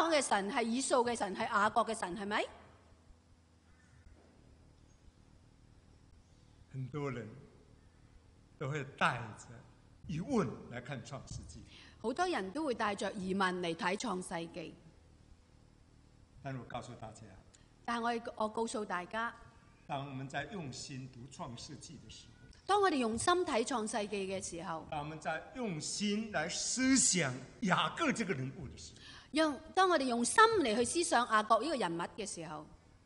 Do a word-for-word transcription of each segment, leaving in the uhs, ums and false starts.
講嘅神係以掃嘅神，係雅各嘅神，係咪？ 很多人都會帶着疑問來看創世紀， 好多人都會帶着疑問嚟睇創世記。 但我告訴大家， 但係我我告訴大家， 當我們在用心讀創世紀的時候， 當我哋用心睇創世記嘅時候， 當我們在用心來思想雅各這個人物的時候， 用當我哋用心嚟去思想雅各呢個人物嘅時候，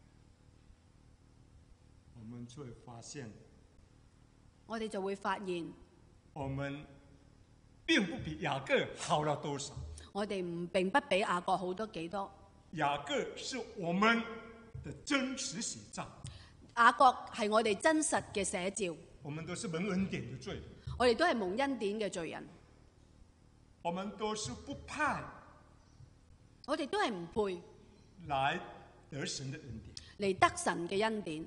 我們就會發現， 我哋就會發現， 我們並不比雅各好了多少。 我哋唔並不比雅各好多幾多。 雅各是我們的真實寫照， 雅各係我哋真實嘅寫照。 我們都是蒙恩典的罪人， 我哋都係蒙恩典嘅罪人， 我們都是不配， 我哋都係唔配來得神的恩典， 嚟得神嘅恩典。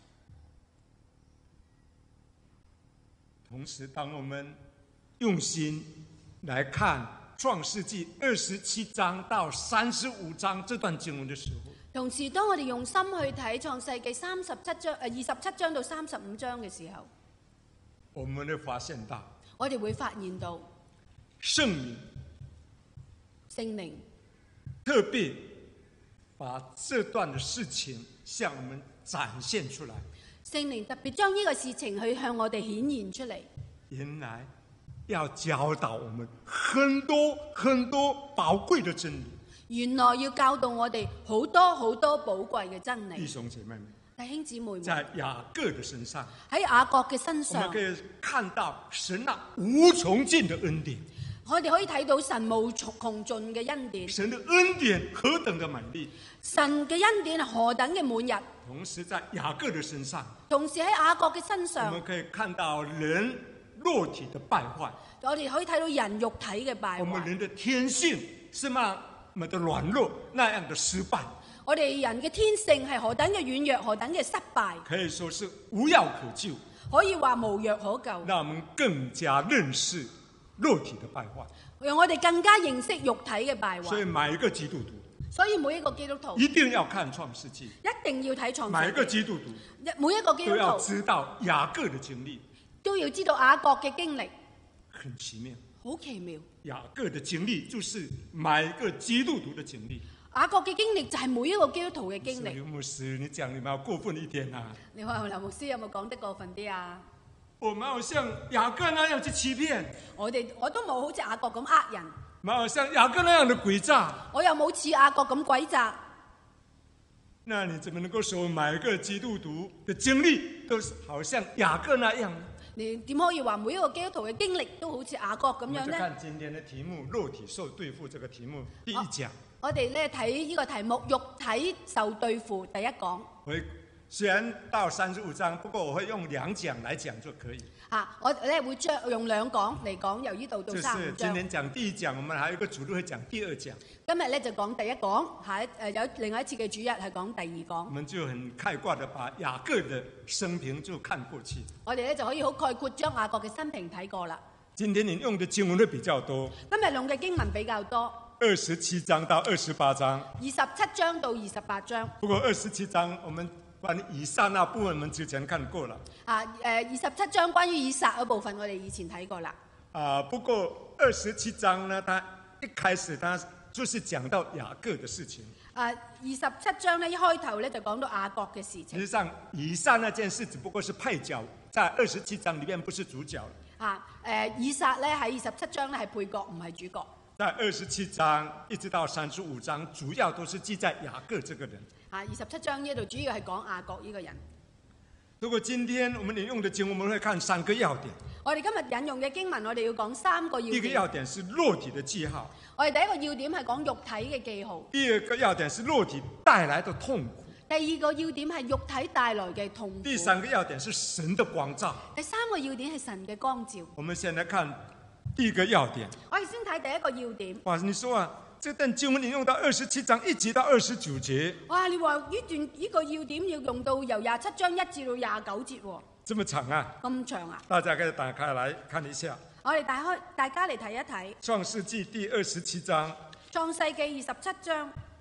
同時，當我們用心來看創世紀二十七章到三十五章這段經文的時候， 同時當我哋用心去睇創世記三十七章誒二十七章到三十五章嘅時候， 我們會發現到， 我哋會發現到聖靈聖靈特別把這段的事情向我們展現出來。 聖靈特別將呢個事情去向我哋顯現出嚟。 原來要教導我們很多很多寶貴的真理。 原來要教導我哋好多好多寶貴嘅真理。 弟兄姐妹們， 弟兄姊妹們， 在雅各的身上， 喺雅各嘅身我上， 們可以看到神那無窮盡的恩典。 我哋可以睇到神無窮盡嘅恩典。 神的恩典何等的滿溢， 神嘅恩典係何等嘅滿溢。 同時在雅各的身上， 同時喺雅各嘅身我上， 們可以看到人肉體的敗壞。 我哋可以睇到人肉體嘅敗壞。 我們人的天性是那麼的軟弱，那樣的失敗。 我哋人嘅天性係何等嘅軟弱，何等嘅失敗， 可以說是無藥可救。 可以話無藥可救。 讓我們更加認識肉體的敗壞， 讓我哋更加認識肉體嘅敗壞。 所以每一個基督徒所以每一個基督徒一定要看創世紀， 一定要睇創世記。 每一個基督徒每一個基督都要徒知道雅各的經歷， 都要知道雅各嘅經歷， 很奇妙。 好奇妙。 雅各的經歷就是每一個基督徒的經歷。 雅各嘅經歷就係每一個基督徒嘅經歷。 劉牧師，你講你們要過分一點啊！ 你話劉牧師有冇講得過分啲啊？ 我們好像雅各那樣去欺騙， 我哋我都冇好似雅各咁呃人， 沒有像雅各那樣的詭詐。 我又冇似雅各咁詭詐。 那你怎麼能夠說每一個基督徒的經歷都是好像雅各那樣呢？ 你點可以話每一個基督徒嘅經歷都好似雅各咁樣我們就呢？ 看今天的題目"肉體受對付"這個題目第一講。 我哋咧睇呢個題目，肉體受對付，第一講。 我雖然到三十五章，不過我會用兩講來講就可以。 啊，我咧會將用兩講嚟講，由呢度到就三五章。 是今天講第一講，我們還有一個主日會講第二講。 今日咧就講第一講，下一誒有另外一次嘅主日係講第二講。 我們就很概括地把雅各的生平就看過去。 我哋咧就可以好概括將雅各嘅生平睇過啦。 今天你用的經文會比較多， 今日用嘅經文比較多， 二十七章到二十八章。 二十七章到二十八章。 不過二十七章我們關於以撒那部分，我們之前看過了。 啊誒，二十七章關於以撒嗰部分，我哋以前睇過啦。 啊，不過二十七章呢，他一開始他就是講到雅各的事情。 啊，二十七章呢，一開頭咧就講到雅各嘅事情。 實際上以撒那件事只不過是配角，在二十七章裏面不是主角。 啊誒，以撒咧喺二十七章咧係配角，唔係主角。 在二十七章一直到三十五章，主要都是記在雅各這個人。 啊，二十七章呢度主要係講雅各呢個人。 如果今天我們引用的經文，我們會看三個要點。 我哋今日引用嘅經文，我哋要講三個要點。 第一個要點是肉體的記號。 我哋第一個要點係講肉體嘅記號。 第二個要點是肉體帶來的痛苦。 第二個要點係肉體帶來嘅痛苦。 第三個要點是神的光照。 第三個要點係神嘅光照。 我們先來看第一個要點。 我哋先睇第一個要點。 哇，你說啊，這段經文引用到二十七章一節到二十九節。 哇，你話呢段呢個要點要用到由廿七章一至到廿九節喎？ 這麼長啊？ 咁長啊？ 大家可以打開來看一下。 我哋大開大家嚟睇一睇創世紀第二十七章。 創世記二十七章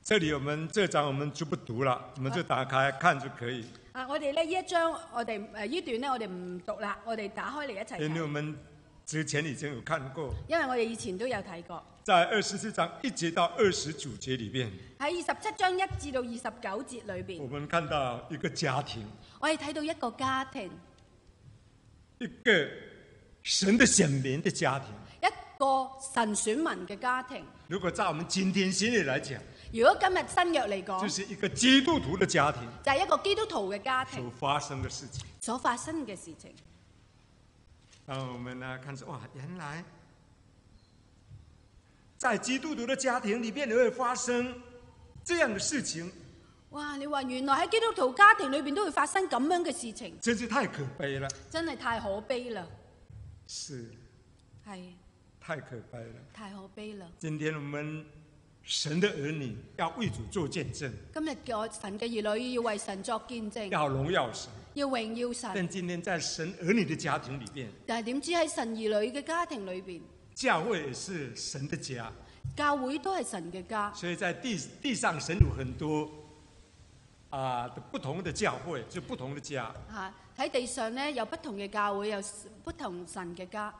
這裡我們這章我們就不讀了，我們就打開看就可以。 啊，我哋呢一章我哋誒呢段呢，我哋唔讀啦，我哋打開嚟一齊睇。 因為我們之前已經有看過， 因為我哋以前都有睇過。 在二十四章一節到二十九節裡邊， 喺二十七章一至到二十九節裏邊， 我們看到一個家庭， 我哋睇到一個家庭， 一個神的選民的家庭， 一個神選民嘅家庭。 如果在我們今天新約來講， 如果今日新約嚟講， 就是一個基督徒的家庭， 就係一個基督徒嘅家庭所發生的事情。 所發生嘅事情。 然後我們呢看說，哇，原來在基督徒的家庭裡邊會發生這樣的事情。 哇！你話原來喺基督徒家庭裏邊都會發生咁樣嘅事情， 真是太可悲了。 真係太可悲啦。 是， 係太可悲了。 太可悲啦。 今天我們神的兒女要為主做見證， 今日嘅神嘅兒女要為神作見證， 要榮耀神， 要榮耀神。 但今天在神兒女的家庭裡邊， 但係點知喺神兒女嘅家庭裏邊， 教會也是神的家， 教會都係神嘅家。 所以在地地上神有很多啊、呃、不同的教會，就不同的家。 嚇喺地上呢，有不同嘅教會，有不同神嘅家。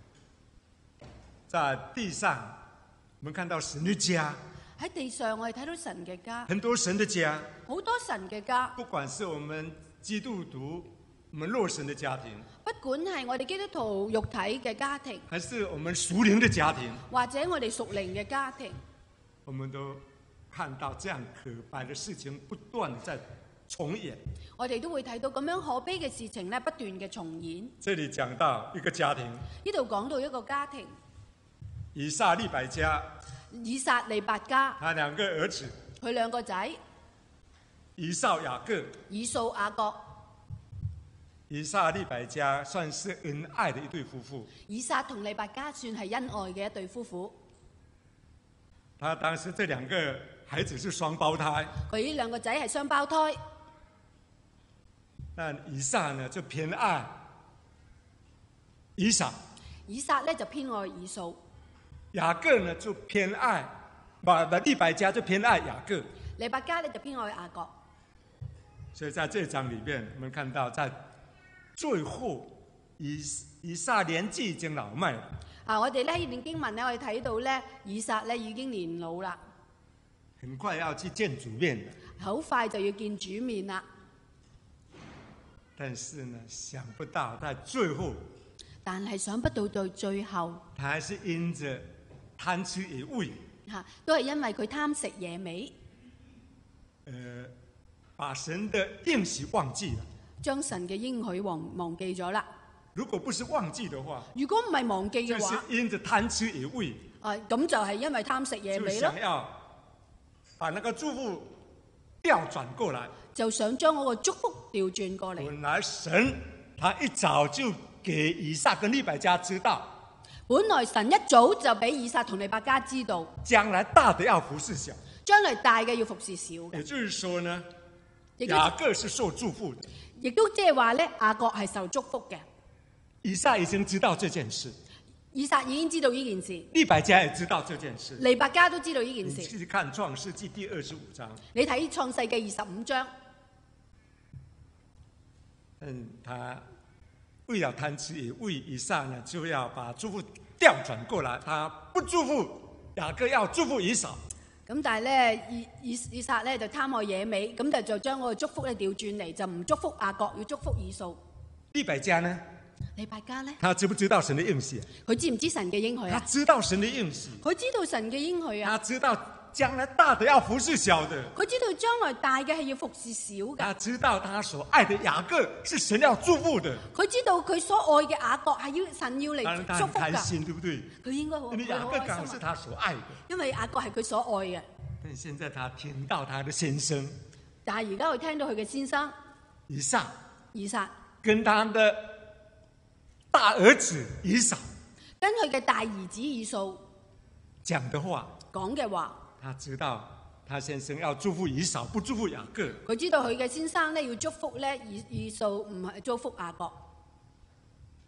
在地上，我們看到神的家。 喺地上，我哋睇到神嘅家， 很多神的家， 好多神嘅家。 不管是我們基督徒、我們肉身的家庭， 不管係我哋基督徒肉體嘅家庭， 還是我們屬靈的家庭， 或者我哋屬靈嘅家庭， 我們都看到這樣可悲的事情不斷地在重演。 我哋都會睇到咁樣可悲嘅事情咧，不斷嘅重演。 這裡講到一個家庭， 呢度講到一個家庭， 以撒利百加， 以撒利百加， 他兩個兒子， 佢兩個仔， 以掃雅各。 以掃雅各。 以撒利百加算是恩愛的一對夫婦。 以撒同利百加算係恩愛嘅一對夫婦。 他當時這兩個孩子是雙胞胎， 佢呢兩個仔係雙胞胎。 但以撒呢就偏愛以掃， 以撒咧就偏愛以掃。 雅各呢就偏愛，不不，利百加就偏愛雅各。 利百加咧就偏愛雅各。 所以在這章裡面，我們看到在最後以以撒年紀已經老邁了。 啊，我哋咧呢段經文咧，我哋睇到咧，以撒咧已經年老啦， 很快要去見主面了。 好快就要見主面啦。 但是呢，想不到在最後， 但係想不到到最後， 他還是因着貪吃野味， 嚇都係因為佢貪食野味， 呃，把神的應許忘記了。 將神嘅應許忘忘記咗啦。 如果不是忘記的話， 如果唔係忘記嘅就是話， 因着貪吃野味， 啊咁就係因為貪食野就味咯想，要把那個祝福調轉過來。 就想將嗰個祝福調轉過嚟。 本來神他一早就給以撒跟利百加知道， 本來神一早就俾以撒同利百加知道， 將來大的要服侍小， 將來大嘅要服侍小嘅。 也就是說呢， 亦都雅各是受祝福的。 亦都即係話咧，雅各係受祝福嘅。 以撒已經知道這件事， 以撒已經知道呢件事， 利百加也知道這件事。 利百加都知道呢你件事。 去看創世紀第二十五章， 你睇創世記二十五章， 嗯，他為了貪吃野味，以撒呢就要把祝福調轉過來，他不祝福雅各，要祝福以掃。 咁但係咧，以以以撒咧就貪愛野味，咁就就將嗰個祝福咧調轉嚟，就唔祝福雅各，要祝福以掃。 利百加呢？ 利百加咧， 他知不知道神的應許？ 佢知唔知神嘅應許他啊？ 知道神的應許， 佢知道神嘅應許啊！ 他知道將來大的要服侍小的， 佢知道將來大嘅係要服侍小嘅。 他知道他所愛的雅各是神要祝福的。 佢知道佢所愛嘅雅各係要神要當然他嚟祝福㗎。 很開心，對不對？ 佢應該好， 因為雅佢好各剛好是開心啊！ 他所愛的。 因為雅各係佢所愛嘅。 但現在他聽到他的先生但係而家佢聽到佢嘅先生以撒以撒跟他的大兒子以掃跟佢嘅大兒子以掃講的話， 講嘅話， 他知道他先生要祝福以掃，不祝福雅各。 佢知道佢嘅先生咧要祝福咧以以掃，唔係祝福雅各。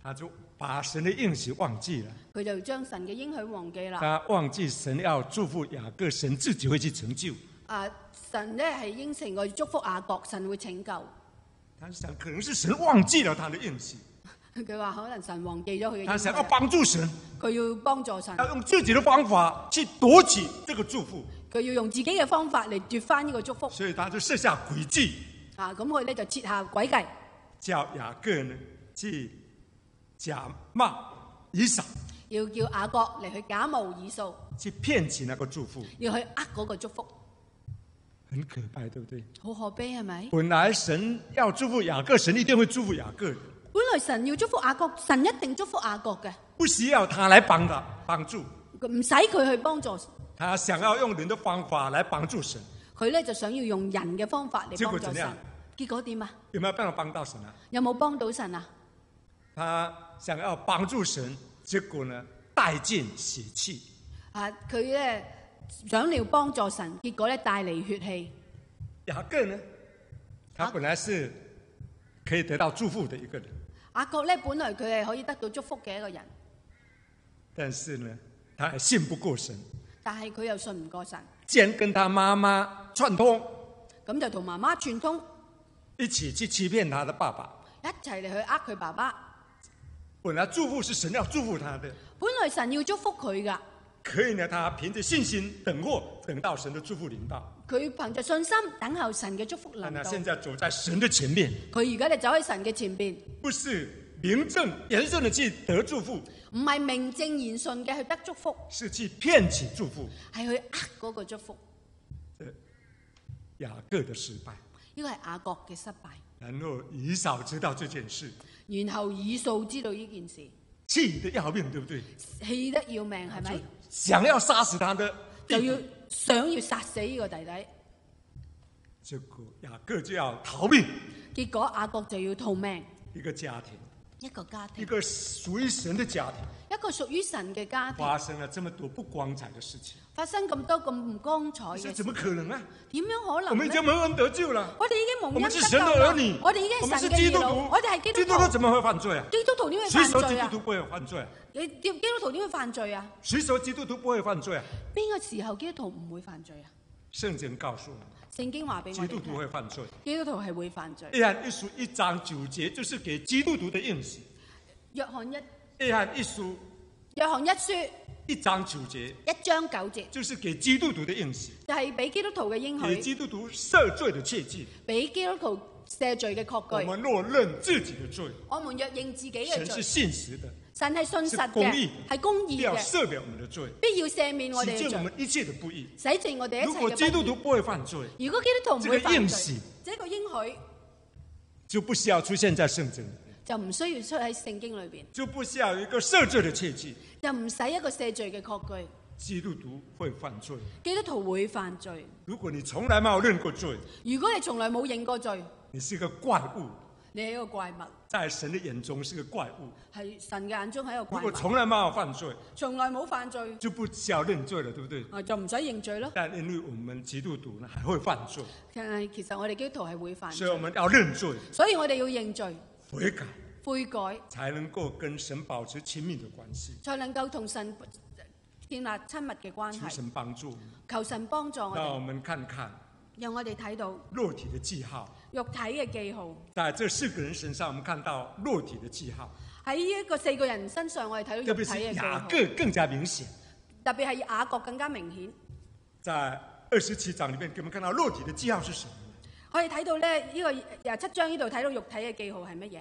他就把神的應許忘記了。 佢就將神嘅應許忘記啦。 他忘記神要祝福雅各，神自己會去成就。 啊，神咧係應承我祝福雅各，神會拯救。 他想可能是神忘記了他的應許。 佢話可能神忘記咗佢嘅應許。 他想要幫助神， 佢要幫助神， 要用自己的方法去奪取這個祝福。 佢要用自己嘅方法嚟奪翻呢個祝福。 所以他就設下詭計。 啊，咁佢咧就設下詭計， 叫雅各呢去假冒以掃， 要叫雅各嚟去假冒以掃， 去騙取那個祝福， 要去呃嗰個祝福， 很可怕，對不對？ 好可悲係咪？ 本來神要祝福雅各，神一定會祝福雅各的。 本來神要祝福雅各，神一定祝福雅各嘅， 不需要他來幫他幫助， 唔使佢去幫助。 他想要用人的方法來幫助神， 佢咧就想要用人嘅方法嚟幫助神。結果點啊？ 有沒有辦法幫到神啊？ 有冇幫到神啊？ 他想要幫助神，結果呢帶盡血氣。 啊，佢咧想要幫助神，結果咧帶嚟血氣。 雅各呢，他本來是可以得到祝福的一個人。 雅各咧本來佢係可以得到祝福嘅一個人， 但是呢，他還信不過神。 但係佢又信唔過神， 既然跟他媽媽串通， 咁就同媽媽串通， 一起去欺騙他的爸爸， 一齊嚟去呃佢爸爸。 本來祝福是神要祝福他的， 本來神要祝福佢噶， 可以呢，他憑着信心等候，等到神的祝福臨到。 佢憑着信心等候神嘅祝福臨但他到。 現在走在神的前面， 佢而家就走喺神嘅前邊， 不是名正言順的去得祝福， 唔係名正言順嘅去得祝福， 是去騙取祝福， 係去呃嗰個祝福。 雅各的失敗， 呢個係雅各嘅失敗。 然後以掃知道這件事， 然後以掃知道呢件事， 氣得要命，對不對？ 氣得要命，係咪？ 想要殺死他的弟弟， 就要想要殺死呢個弟弟。 結果雅各就要逃命。 結果雅各就要逃命。 一個家庭， 一個家庭， 一個屬於神的家庭， 一個屬於神嘅家庭， 發生了這麼多不光彩的事情， 發生咁多咁唔光彩嘅事， 怎麼可能啊？ 點樣可能？ 我們已經蒙恩得救了， 我哋已經蒙恩得救啦， 我們是神的兒女， 我哋已經係神嘅兒女，我哋係基督徒。 基督徒怎麼會犯罪啊？ 基督徒點會誰說犯罪啊？ 基督徒不會犯罪啊？ 你基督徒點會犯罪啊？ 誰說基督徒不會犯罪啊？ 邊個時候基督徒唔會犯罪啊？ 聖經告訴我們， 聖經話俾我哋聽， 基督徒會犯罪。 基督徒係會犯罪。 約翰一書一章九節就是給基督徒的應許。 約翰一約翰一書， 約翰一書一章九節， 一章九節， 就是給基督徒的應許， 就係俾基督徒嘅應許， 給基督徒赦罪的切記， 俾基督徒赦罪嘅確據。 我們若認自己的罪， 我們若認自己嘅罪， 神是信實的， 神係信實是公義嘅，係公義必要嘅， 赦免我們的罪， 必要赦免我哋嘅罪洗淨我們，一切的不義。 洗淨我哋一如果切嘅不義。 基督徒不會犯罪， 如果基督徒唔會這個應犯罪許， 這個應許就不需要出現在聖經裡， 就唔需要出喺聖經裏邊， 就不需要有一個赦罪的切記。 就唔使一個赦罪嘅確據。 基督徒會犯罪， 基督徒會犯罪。 如果你從來沒有認過罪， 如果你從來冇認過罪， 你是一個怪物， 你係一個怪物， 在神的眼中是個怪物。 係神嘅眼中係一個如怪物。 果從來沒有犯罪， 從來冇犯罪， 就不需要認罪了，對不對？ 啊就唔使認罪咯。 但因為我們基督徒呢，還會犯罪， 但係其實我哋基督徒係會犯罪， 所以我們要認罪、 所以我哋要認罪、 悔改， 悔改， 才能夠跟神保持親密的關係， 才能夠同神建立親密嘅關係。 求神幫助我們。 求神幫助我哋， 讓我們看看讓我哋睇到肉體的記號， 肉體嘅記號。 在這四個人身上，我們看到肉體的記號， 喺呢一個四個人身上，我哋睇到肉體特別是嘅記號， 雅各更加明顯。 特別係雅各更加明顯。 在二十七章裏面，給我們看到肉體的記號是什麼？ 我哋睇到咧，呢個廿七章呢度睇到肉體嘅記號係乜嘢？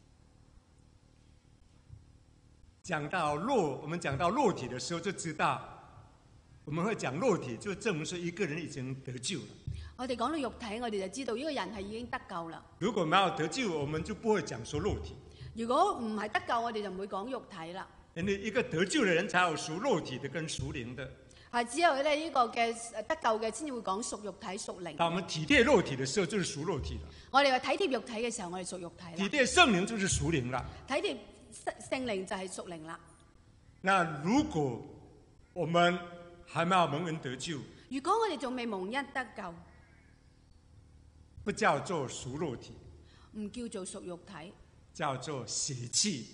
講到肉，我們講到肉體的時候，就知道我們會講肉體，就證明說一個人已經得救了。 我哋講到肉體，我哋就知道呢個人係已經得救啦。 如果沒有得救，我們就不會講說肉體。 如果唔係得救，我哋就唔會講肉體啦。 因為一個得救的人才有屬肉體的跟屬靈的。 係只有咧呢個嘅得救嘅先至會講屬肉體屬靈。 當我們體貼肉體的時候，就是屬肉體了。 我哋話體貼肉體嘅時候，我哋屬肉體啦。 體貼聖靈就是屬靈啦。 體貼聖靈就係屬靈啦。 那如果我們還沒有蒙恩得救， 如果我哋仲未蒙恩得救， 不叫做屬肉體， 唔叫做屬肉體， 叫做血氣。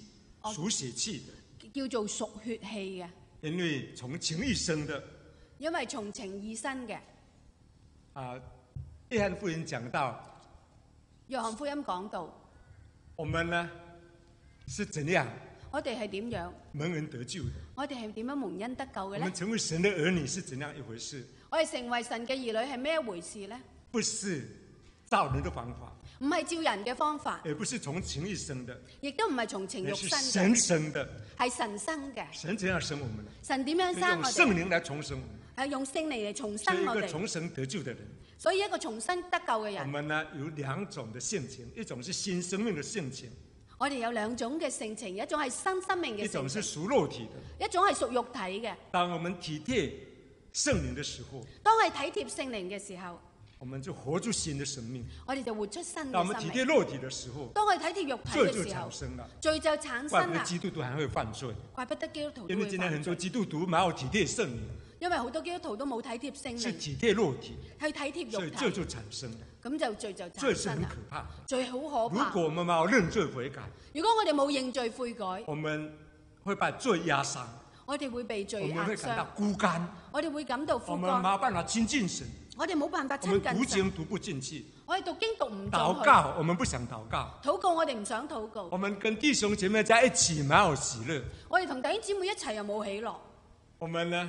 屬血氣嘅，叫做屬血氣嘅， 因為從情欲生的。 因為從情意生嘅。 啊，約翰福音講到， 約翰福音講到， 我們呢是怎樣？ 我哋係點樣蒙恩得救的？ 我哋係點樣蒙恩得救嘅咧？ 我們成為神的兒女是怎樣一回事？ 我哋成為神嘅兒女係咩一回事咧？ 不是照人的方法， 唔係照人嘅方法， 也不是從情欲生的， 亦都唔係從情欲也是生神嘅， 生的。 係神生嘅。 神怎樣生我們呢？ 神點樣生用我哋？ 聖靈來重生我們。 係用聖靈嚟重所以一生我哋。 個重生得救的人， 所以一個重生得救嘅我人， 們呢有兩種的性情，一種是新生命的性情， 我哋有兩種嘅性情，一種係新生命嘅一種性情， 是屬肉體的。 一種係屬肉體嘅。 當我們體貼聖靈的時候， 當係體貼聖靈嘅時候， 我們就活出新的生命。 我哋就活出新當我們體嘅生命。 貼肉體的時候， 當我哋體貼肉體罪就嘅時候產，生了。 罪就產怪不得生啦。 基督徒還會犯罪， 怪不得基督徒都因為會今天很多犯罪， 基督徒沒有體貼聖靈， 因為好多基督徒都冇體貼聖靈， 是體貼肉體， 去體貼肉體， 所以罪就產生了。 咁就罪就罪是產生啦很可。怕。 罪好可如怕。 果我們沒有認罪悔改， 如果我哋冇認罪悔改， 我們會把罪壓傷， 我哋會被我罪壓們會感到傷， 孤單， 我哋會感到我枯們沒乾， 有辦法親近神， 我哋冇辦法我們親近神， 讀經讀不進去， 我哋讀經讀唔禱到去， 告我們不想禱告， 禱告我哋唔想禱告， 我們跟弟兄姐妹在一起沒有喜樂， 我哋同弟兄姊妹一齊又冇喜樂， 我們呢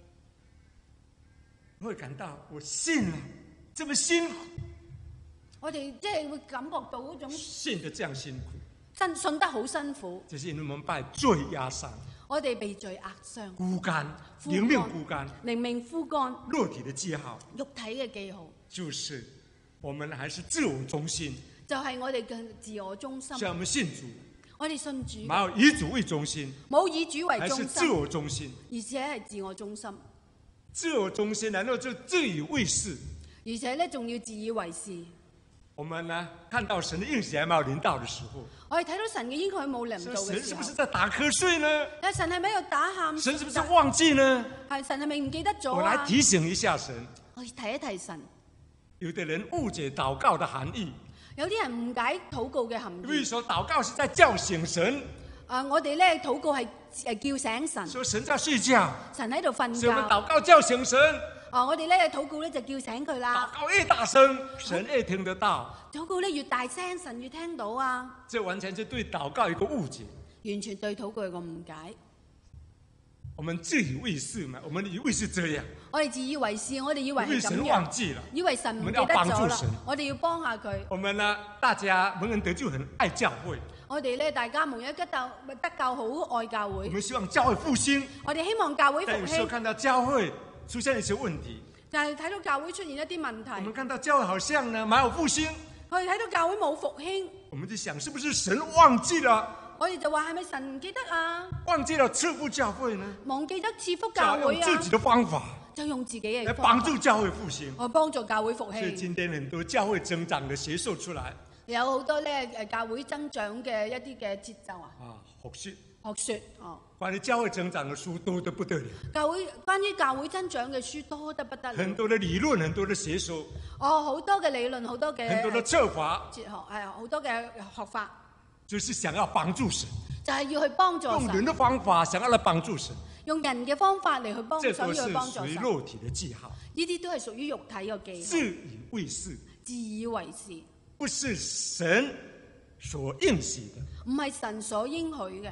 會感到我信了這麼辛苦， 我哋即係會感覺到嗰種信得這樣辛苦， 真信得好辛苦， 就是因為我們被罪壓傷， 我哋被罪壓傷， 孤單， 枯靈命乾孤單， 靈命枯乾， 肉體的記號肉體嘅記號就是我們還是自我中心， 就係我哋嘅自我中心。 雖然我們信主， 我哋信主， 沒有以主為中心， 冇以主為還中是自心， 我中心。 而且係自我中心， 自我中心，然後就自以為是。 而且咧仲要自以為是。 我們呢，看到神的應許還沒有臨到的時候， 我哋睇到神嘅應許冇臨到嘅時候神是不是，在打瞌睡呢？ 但神係咪喺度打喊？ 神是不是忘記呢？ 係神係咪唔記得咗我來啊？ 提醒一下神。 我提一提神， 有的人誤解禱告的含義， 有啲人誤解禱告嘅含因為義。 說禱告是在叫醒神， 啊，我哋咧禱告係誒叫醒神， 說神在睡覺， 神喺度瞓所以我們覺。 禱告叫醒神。 啊，我哋咧禱告咧就叫醒佢啦。 禱告越大聲，神越聽得到。 禱告咧越大聲，神越聽到啊！ 這完全是對禱告一個誤解。 完全對禱告有個誤解。 我們自以為是嘛？我們以為是這樣， 我哋自以為是，我哋以為以為神係咁樣忘記了。 以為神唔記得我們要幫咗啦助神， 我哋要幫下佢。 我們呢，大家蒙恩得救，很愛教會。 我哋咧大家蒙恩得救，得救好愛教會。 我們希望教會復興， 我哋希望教會復但有時候興， 看到教會出現一些問題， 但係睇到教會出現一啲問題， 我們看到教會好像呢沒有復興， 我哋睇到教會冇復興， 我們就想是不是神忘記了， 我哋就話係咪神唔記得啊？ 忘記了賜福教會呢？ 忘記得賜福就要教會啊？ 用自己的方法就用自己嘅來方法幫助教會復興。 我幫助教會復所以興。 今天很多教會增長的學術出來有好多咧誒教會增長嘅一啲嘅節奏啊， 啊，學術學説哦， 關於教會增長的書多得不得了， 教會關於教會增長嘅書多得不得了。 很多的理論，很多的學說， 哦，好多嘅理論，好多嘅很多的策法， 哲學，係好多嘅學法， 就是想要幫助神， 就係要去幫助神， 用人的方法想要來幫助神， 用人嘅方法嚟去幫，想這都是要去幫助屬於神。 肉體的記號， 呢啲都係屬於肉體嘅記號， 自以為是， 自以為是， 不是神所應許的。 唔係神所應許嘅。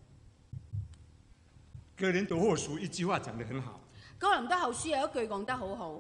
哥林多後書一句話講得很好， 哥林多後書有一句講得好好，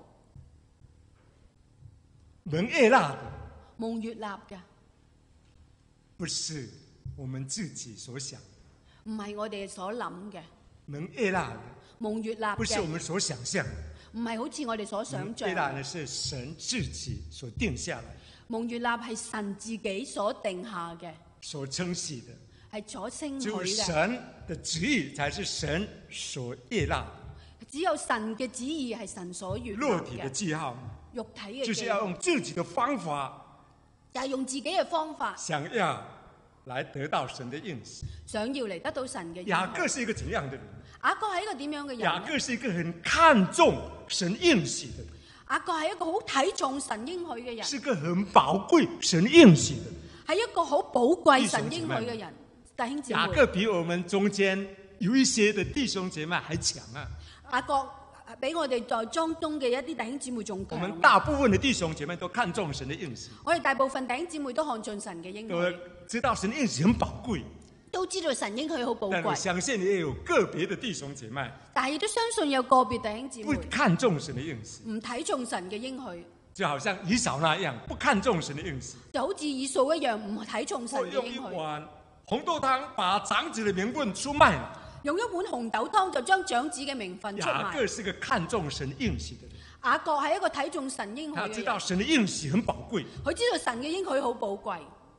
蒙悅納的蒙悅納嘅， 不是我們自己所想， 唔係我哋所諗嘅， 蒙悅納的蒙悅納嘅， 不是我們所想象的， 唔係好似我哋所想象蒙悅納呢是神自己所定下來、 蒙悅納係神自己所定下嘅， 所稱許的。 係所稱許只有嘅。 神的旨意才是神所悅納的， 只有神嘅旨意係神所悅納肉體的嘅， 記號肉體嘅就是要記號用自己的方法， 就係用自己嘅方法， 想要來得到神的應許。 想要嚟得到神嘅應許。 雅各是一個怎樣的人？ 雅各係一個點樣嘅人雅呢？ 各是一個很看重神應許的人， 雅各係一個好睇重神應許嘅人， 是一個很寶貴神應許的人。 係一個好寶貴神應許嘅人。 弟兄姊雅妹， 各比我們中間有一些的弟兄姐妹還強啊！ 雅各比我哋在當中嘅一啲弟兄姊妹仲我強。 們大部分的弟兄姐妹都看重神的應許， 我哋大部分弟兄姊妹都看盡神嘅應都許， 知道神的應許很寶貴。 都知道神應許好寶但我貴， 相信也有個別的弟兄姐妹但係亦都相信有個別弟兄姊不妹看重神的應許， 唔睇重神嘅應許， 就好像以掃那樣不看重神的應許， 就好似以掃一樣唔睇重神或用一嘅應許， 碗紅豆湯把長子的名分出賣了。 用一碗紅豆湯就將長子嘅名分出賣。 雅各是個看重神應許的人， 雅各係一個睇重神應許他嘅人， 知道神的應許很寶貴， 佢知道神嘅應許好寶貴。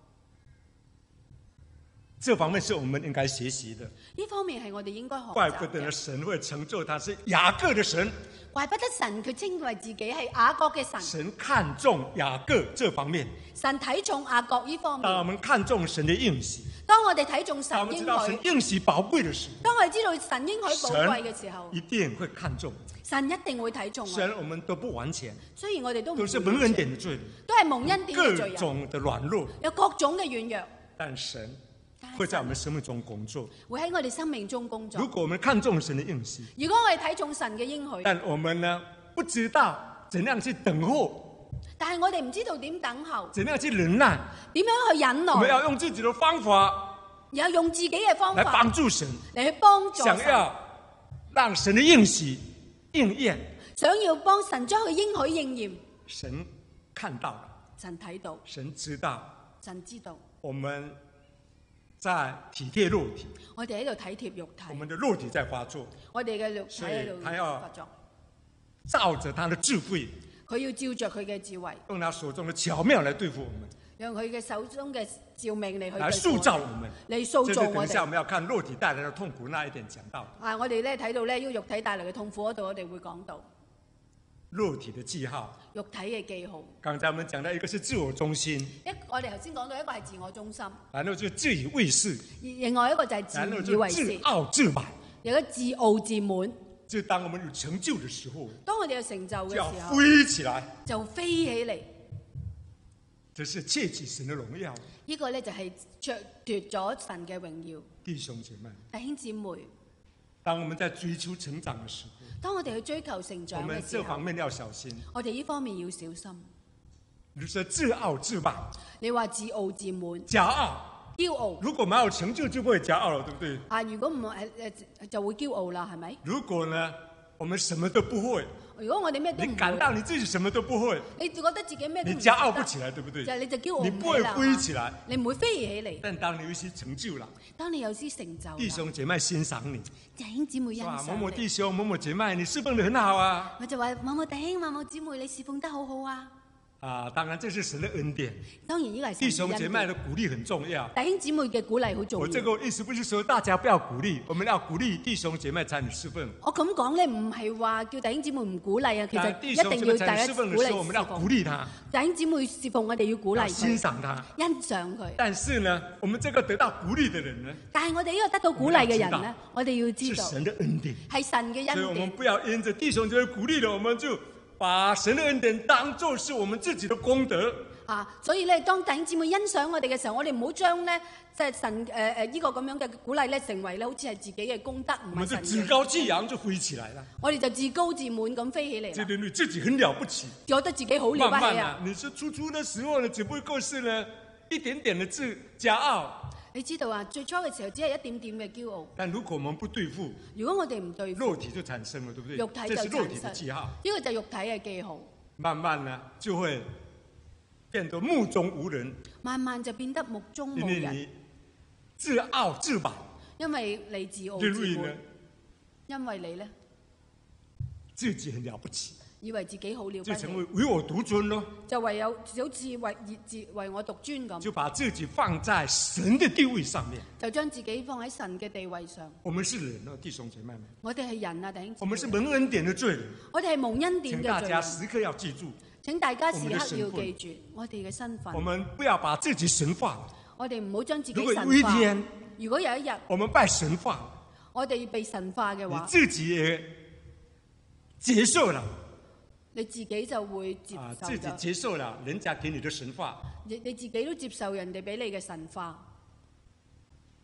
這方面是我們應該學習的。 呢方面係我哋應該學怪不得呢， 習嘅。 神會成就他是雅各的神， 怪不得神佢稱為自己係雅各嘅神， 神看重雅各這方面。 神睇重雅各呢方當我面。 們看重神的應許， 當我哋睇重當我們神應知道神許， 應許寶貴的時候， 當我哋知道神應許寶貴嘅時候神，一定會看重。 神一定會睇重我。 雖然我們都不完全， 雖然我哋都唔都是蒙恩典的罪人， 都係蒙恩典嘅罪各人， 種的軟弱， 有各種嘅軟弱， 但神但係會在我們生命中工作。 會喺我哋生命中工如作。 果我們看重神的應許， 如果我哋睇重神嘅應許， 但我們呢不知道怎樣去等候， 但係我哋唔知道點等候， 怎樣去忍耐， 點樣去忍我們耐， 要用自己的方法然後用自己嘅方來法幫助神， 嚟去幫助神， 想要讓神的應許應驗。 想要幫神將佢應許應驗。 神看到了， 神睇到， 神知道， 神知道， 我們在體貼肉體， 我哋喺度體貼肉體我，們的肉體在發作， 我哋嘅肉體所以喺度他要發作。 照着他的智慧， 佢要照着佢嘅智慧， 用他手中的巧妙來對付我們， 讓佢嘅手中嘅召命嚟去來對付塑造我們。 嚟塑這造我哋。 是等一下我們要看肉體帶來的痛苦那一點講到啊，我哋咧睇到咧，呢個肉體帶來嘅痛苦嗰度，我哋會講到肉體的記號。 肉體嘅記號。 剛才我們講到一個是自我中心， 一我哋頭先講到一個係自我中心， 然後就自以為是， 另外一個就係然後自以為就自是， 傲自滿。 有個自傲自滿。 就當我們有成就的時候， 當我哋有成就嘅就要時候， 飛起來， 就飛起嚟。 這是竊取神的榮耀。 呢個咧就係掠奪咗神嘅榮耀。 弟兄姐妹， 弟兄姊妹， 當我們在追求成長的時候， 當我哋去追求成我長們嘅時候， 這方面要小心。 我哋呢方面要小心。 你說自傲自滿、 你話自傲自滿、 驕傲， 驕傲如果沒有成就，就不會驕傲了，對不對？ 啊！如果唔誒誒就會驕傲啦，係咪？ 如果呢，我們什麼都不會， 如果我哋咩都你唔會， 感到你自己什麼都不會， 你覺得自己咩都唔你驕傲得不起來，對不對就？係你就驕傲你不會唔起啦飛起來。 你唔會飛起嚟。 但當你有一些成就了， 當你有啲成就啦， 弟兄姐妹欣賞你， 弟兄姊妹欣哇，某賞你， 某弟兄、某某姐妹，你侍奉得很好啊！ 我就話某某弟兄、某某姊妹，你侍奉得好好啊！ 啊，當然這是神的恩典， 當然呢個係弟兄神嘅恩典姐妹的鼓勵很重要。 弟兄姊妹嘅鼓勵好重我這要。 個意思不是說大家不要鼓勵，我們要鼓勵弟兄姐妹參與侍奉。 我咁講咧，唔係話叫弟兄姊妹唔鼓勵啊，其實但弟一兄姐妹參定要大家鼓與侍奉的時候，我們要勵侍奉鼓勵他， 弟兄姊妹侍奉，我哋要鼓勵要欣佢， 賞他。 欣賞佢。 但是呢，我們這個得到鼓勵的人呢， 但係我哋呢個得到鼓勵嘅人我們要知咧，我哋要是知道神的恩典， 係神嘅所以我們恩典， 不要因着弟兄姐妹鼓勵了，我們就把神的恩典當作是我們自己的功德。 啊！所以咧，當弟兄姊妹欣賞我哋嘅時候，我哋唔好將咧即係神誒誒呢個咁樣嘅鼓勵咧，成為咧好似係自己嘅功德，唔我們就係神嘅。 趾高氣揚就飛起來了， 我哋就自高自滿咁飛起嚟啦， 覺得你自己很了不起。 覺得自己好了不起啊！ 慢慢啊，你是初初的時候呢，只不過是呢一點點的自驕傲。 你知道啊，最初嘅時候只係一點點嘅驕傲。 但如果我們不對付， 如果我哋唔對付， 肉體就產生了，對不對？ 肉體就這是肉體產生的記號。 呢個就係肉體嘅記號， 慢慢呢就會變得目中無人， 慢慢就變得目中無人， 因為你自傲自滿， 因為你自傲自認為呢滿，因為你咧自己很了不起， 以為自己好了不就成起， 為唯我獨尊咯， 就唯有好似為自為我獨尊咁， 就把自己放在神的地位上面。 就將自己放喺神嘅地位上。 我們是人啊，弟兄姐妹們， 我哋係人啊，弟兄姊妹我們是蒙恩典的罪人， 我哋係蒙恩典請大嘅罪人。 家時刻要記住， 請大家時我們的刻要身份記住我哋嘅身份我。們不要把自己神化了。 我哋唔好將自己如果神化。 有一天如果有一日我們拜神化了， 我哋被神化嘅話， 你自己也接受了你自己就會接啊， 受自己咗。 接受了人家給你的神化， 你你自己都接受人哋俾你嘅神化，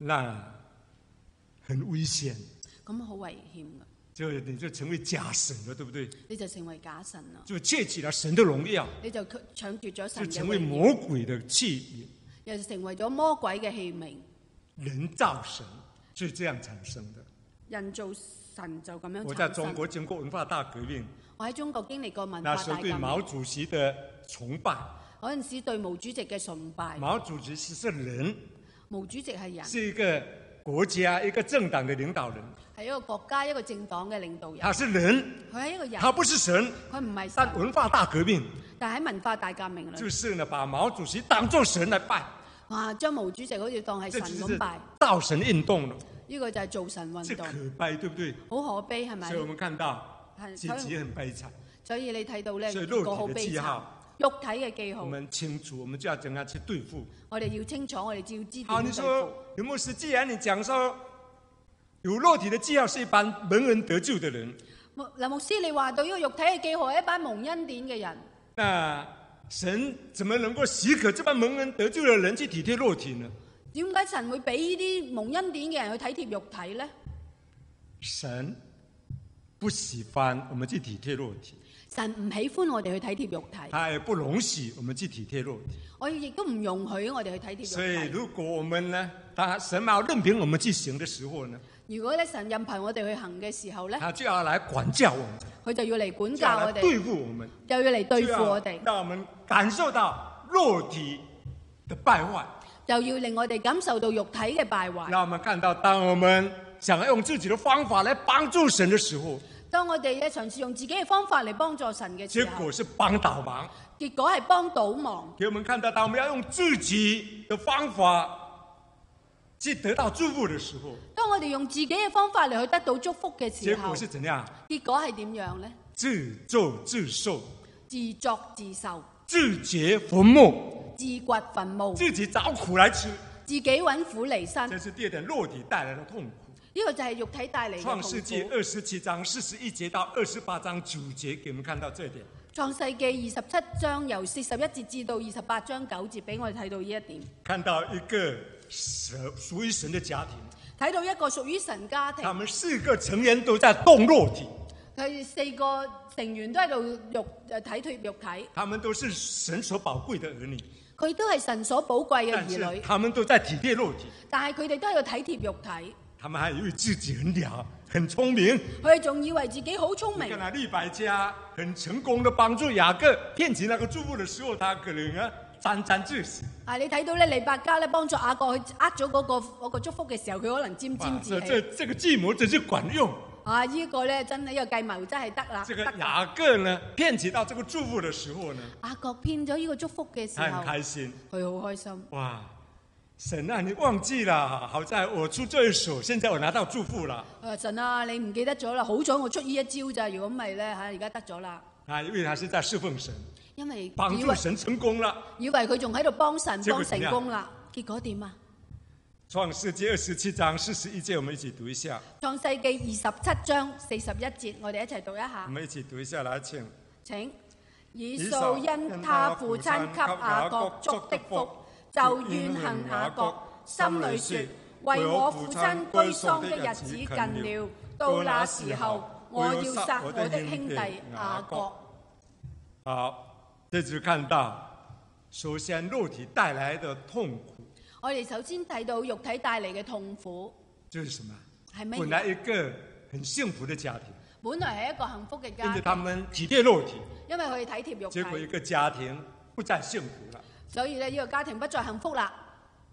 那很危險， 咁好危險㗎， 就你就成為假神了，對不對？ 你就成為假神啦， 就竊取了神的榮耀， 你就搶奪咗神嘅就成為榮耀， 魔鬼的器皿。 又成為咗魔鬼嘅器皿。 人造神是這樣產生的。 人造神就咁樣產生。 我在中國經過文化大革命， 我喺中國經歷過文化那時候對大革命。 毛主席的崇拜， 嗰陣時對毛主席嘅崇拜。 毛主席是人， 毛主席係人， 是一個國家一個政黨的領導人， 係一個國家一個政黨嘅領導人。 他是人， 佢係一個人， 他不是神。 佢唔係神。 但文化大革命但喺文化大革命裏， 就是呢，把毛主席當作神來拜， 哇！將毛主席好似當係神咁拜， 造神運動了。 呢個就係造神運動， 這可悲，對不對？ 好可悲係咪？ 所以我們看到係自己很悲慘。 所以你睇到咧， 所以結果好肉體嘅悲慘記號。 肉體嘅記號， 我們清楚，我們就要怎樣去對付。 我哋要清楚，我哋就要知好，你點對付。 說有牧師，既然你講說有肉體的記號是一般蒙恩得救的人， 林牧師，你話到呢個肉體嘅記號係一班蒙恩典嘅人， 那神怎麼能夠許可這班蒙恩得救的人去體貼肉體呢？ 點解神會俾呢啲蒙恩典嘅人去體貼肉體呢？ 神不喜歡我們去體貼肉體， 神唔喜歡我哋去體貼肉體， 他也不容許我們去體貼肉體。 我亦都唔容許我哋去體貼肉體。 所以如果我們呢，當神要任憑我們去行的時候呢， 如果咧神任憑我哋去行嘅時候咧， 他就要來管教我們， 佢就要嚟管就要來教我哋， 對付我們， 又要嚟對付我哋， 讓我們感受到肉體的敗壞， 又要令我哋感受到肉體嘅敗壞。 讓我們看到，當我們想要用自己的方法來幫助神的時候， 當我哋咧嘗試用自己嘅方法嚟幫助神嘅時候， 結果是幫倒忙。 結果係幫倒忙。 給我們看到，當我們要用自己的方法去得到祝福的時候， 當我哋用自己嘅方法嚟去得到祝福嘅時候， 結果是怎樣？ 結果係點樣呢？ 自咒自受， 自作自受， 自掘墳墓， 自掘墳墓， 自己找苦來吃。 自己揾苦離身。 這是第二點，肉體帶來的痛苦。 呢個就係肉體帶嚟嘅痛苦。 創世紀二十七章四十一節到二十八章九節，給我們看到這一點。 創世記二十七章由四十一節至到二十八章九節，俾我哋睇到呢一點。 看到一個屬屬於神的家庭， 睇到一個屬於神家庭， 他們四個成員都在動肉體， 佢哋四個成員都喺度肉誒體貼肉體， 他們都是神所寶貴的兒女， 佢都係神所寶貴嘅但是兒女， 他們都在體貼肉體， 但係佢哋都喺度體貼肉體， 他們還以為自己很了很聰明。 佢哋仲以為自己好聰明你看。那利百加很成功的幫助雅各騙取那個祝福的時候，他可能啊沾沾自喜。 啊，你睇到咧利百加咧幫助雅各去呃咗嗰個嗰個祝福嘅時候，佢可能沾沾自這喜。 這這個計謀真是管用。 啊，呢個咧真係呢個計謀真係得啦。 這個得雅各呢騙取到這個祝福的時候呢， 雅各騙咗呢個祝福嘅時他候， 很開心。 佢好開心。 哇，神啊，你忘記了，好在我出這一手，現在我拿到祝福了。 誒神啊，你唔記得咗啦？好彩我出呢一招咋，如果唔係咧嚇，而家得咗啦。 啊，因為他是在侍奉神， 因為幫以為助神成功了。 以為佢仲喺度幫神幫結果點樣成功啦，結果點啊？ 創世紀二十七章四十一節，我們一起讀一下。 創世記二十七章四十一節，我哋一齊讀一下我。們一起讀一下來，請。 請以掃因他父親給雅各祝的福，就怨恨雅各，心裏說：為我父親居喪的日子近了，到那時候我要殺我的兄弟雅各。 好，這就看到，首先肉體帶來的痛苦， 我哋首先睇到肉體帶嚟嘅痛苦就是什麼？ 係乜嘢？ 本來一個很幸福的家庭， 本來係一個幸福嘅跟家庭， 着他們體貼肉體， 因為佢哋體貼肉結果一體， 個家庭不再幸福了。 所以咧呢個家庭不再幸福啦。